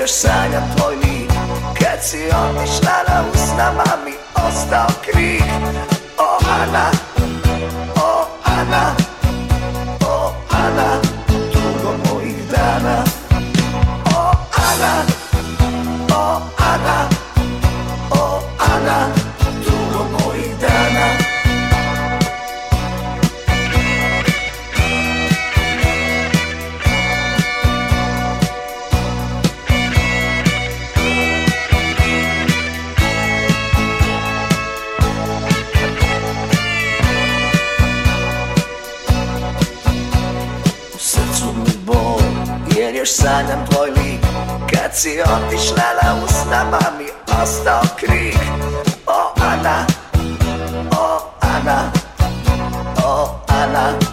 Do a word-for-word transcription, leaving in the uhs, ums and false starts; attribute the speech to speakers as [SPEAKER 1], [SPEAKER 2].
[SPEAKER 1] još sanjam tvoj lik. Kad si otišla na usnama mi ostao krik. O Ana, o Ana, o Ana, dugo mojih dana. O Ana, o Ana, o Ana, dugo mojih dana. Jer još sanjam tvoj lik. Kad si otišla na usnama mi ostao krik. O Ana, o Ana, o Ana,